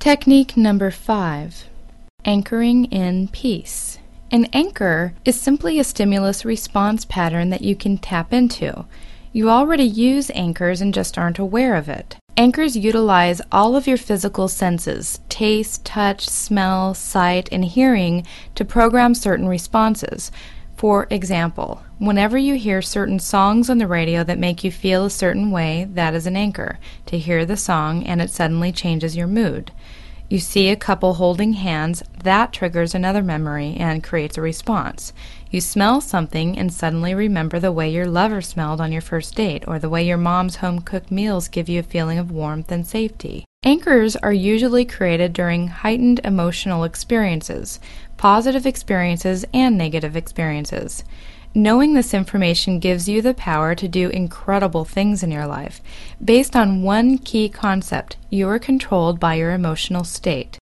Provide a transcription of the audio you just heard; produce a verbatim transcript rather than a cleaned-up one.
Technique number five, anchoring in peace. An anchor is simply a stimulus response pattern that you can tap into. You already use anchors and just aren't aware of it. Anchors utilize all of your physical senses, taste, touch, smell, sight, and hearing to program certain responses. For example, whenever you hear certain songs on the radio that make you feel a certain way, that is an anchor, to hear the song and it suddenly changes your mood. You see a couple holding hands, that triggers another memory and creates a response. You smell something and suddenly remember the way your lover smelled on your first date, or the way your mom's home-cooked meals give you a feeling of warmth and safety. Anchors are usually created during heightened emotional experiences, positive experiences and negative experiences. Knowing this information gives you the power to do incredible things in your life. Based on one key concept, you are controlled by your emotional state.